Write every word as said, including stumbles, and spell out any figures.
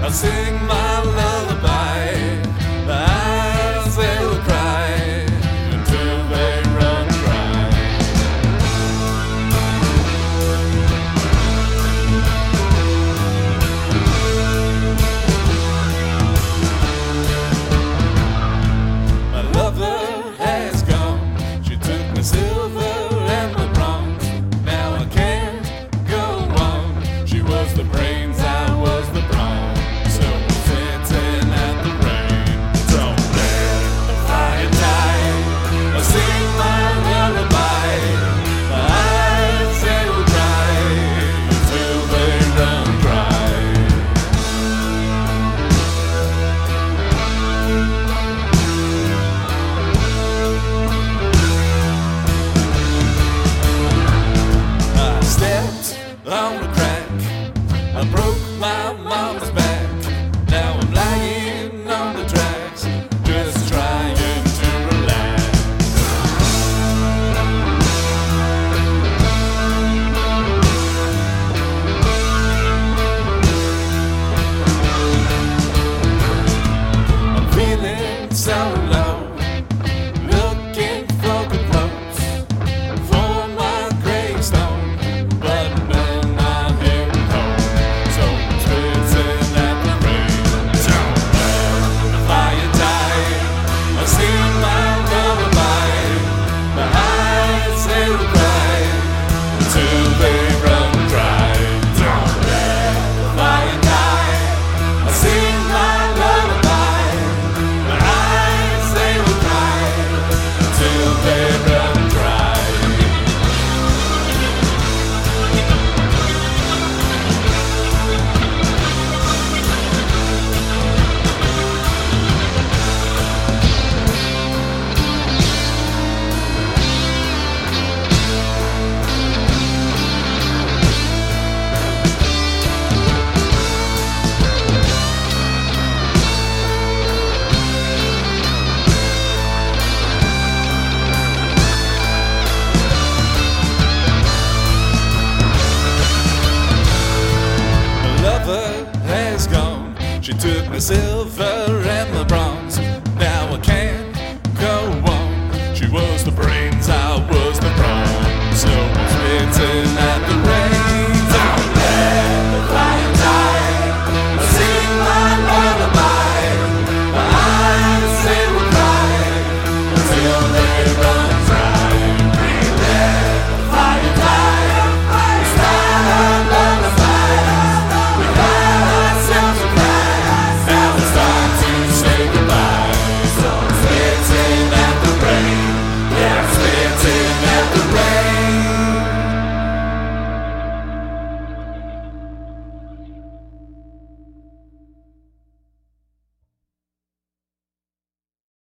I sing my lullaby. The eyes they will cry until they run dry. My lover has gone. She took my silver and my bronze. Now I can't go on. She was the brains, I was the bronze. So sitting at the rain. Don't let the fire die. I sing my lullaby. My eyes they will cry until they run dry. I stepped on the crack. I broke my mama's back. Now I'm lying on the tracks, just trying to relax. I'm feeling so low, looking for good quotes for my gravestone, but none I'm hearing home. So I'm spitting at the rain. Don't let the fire die. I sing my lullaby. My eyes they will cry until they run dry. Don't let the fire die. I sing my lullaby. My eyes they will cry until they run dry. My lover has gone. She took my silver and my bronze.